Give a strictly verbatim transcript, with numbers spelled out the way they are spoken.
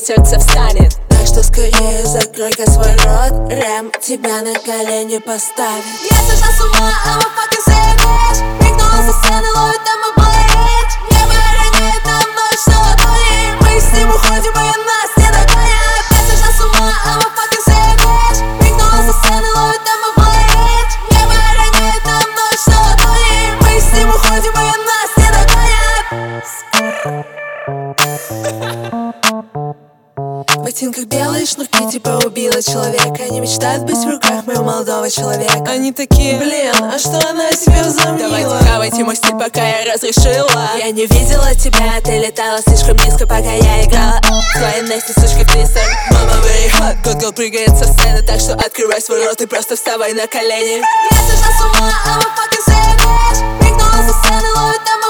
сердце встанет. Так что скорее закрой-ка свой рот, Рэм тебя на колени поставит. Я сошла с ума, I'm a fucking savage. Прыгнула со сцены, ловит там облаять. Небо роняет на мной, что ладони. Мы с ним уходим, и нас не догонят. Я сошла с ума, I'm a fucking savage. Прыгнула со сцены, ловит там облаять. Небо роняет на мной, что ладони. Мы с ним уходим, и нас не догонят. В ботинках белые шнурки, типа убила человека. Они мечтают быть в руках моего молодого человека. Они такие: блин, а что она о себе возомнила? давайте хавайте мой стиль, пока я разрешила. Я не видела тебя, ты летала слишком низко, пока я играла твоей Нести, сучки в твистер. Мама, very hot, good girl прыгает со сцены, так что открывай свой рот и просто вставай на колени. Я сошла с ума, I'm a fucking savage. Прыгнула со сцены, ловит там